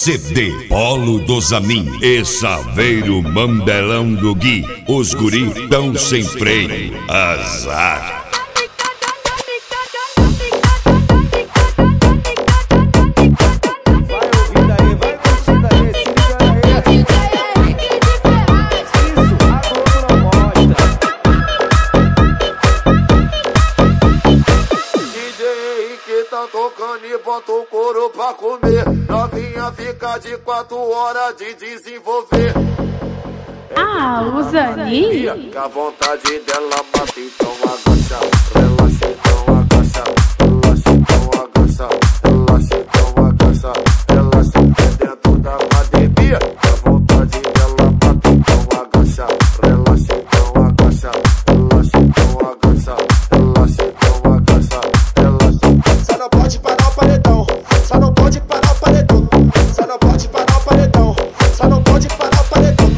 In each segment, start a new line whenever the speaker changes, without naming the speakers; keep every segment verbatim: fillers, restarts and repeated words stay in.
C D Polo do Zamin e Saveiro Mandelão do Gui. Os guri tão sem freio. Azar.
Tá tocando e bota o couro pra comer. Novinha fica de quatro horas de desenvolver.
Ah, o Zani?
Que a vontade dela bate, então agacha. Relaxa, então agacha. Relaxa, então agacha. Relaxa, então agacha. Relaxa, é dentro da academia. Que a vontade dela bate, então agacha. Relaxa, então agacha. Relaxa, então agacha. Relaxa, então agacha. Só não pode parar o paredão, só não pode parar o paredão, só não pode parar o paredão, só não pode parar o paredão.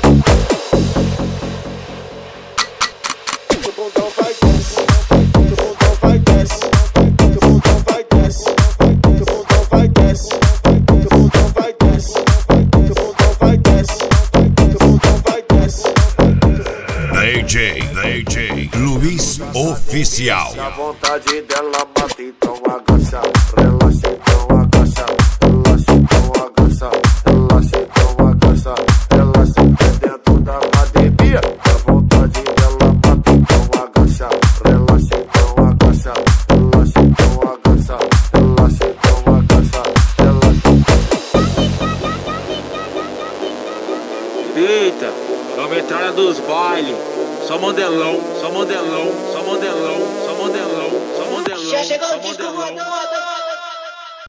Que o bundão vai desce, que o bundão vai desce, que o bundão vai desce, que o bundão vai desce, que o bundão vai desce, que o bundão vai desce, que o bundão vai desce.
D J, D J Luiz Oficial.
Se a vontade dela bate, então agacha. Relaxa, então agacha. Relaxa, então agacha. Relaxa, então agacha. Relaxa, é dentro da academia. Se a vontade dela bate, então agacha. Relaxa, então agacha. Relaxa, então agacha. Relaxa, então agacha. Relaxa.
Eita, vamos entrar dos bailes. Só modelão, só modelão, só modelão, só modelão, só modelão.
Já chegou
só
o disco
modelão.
voador.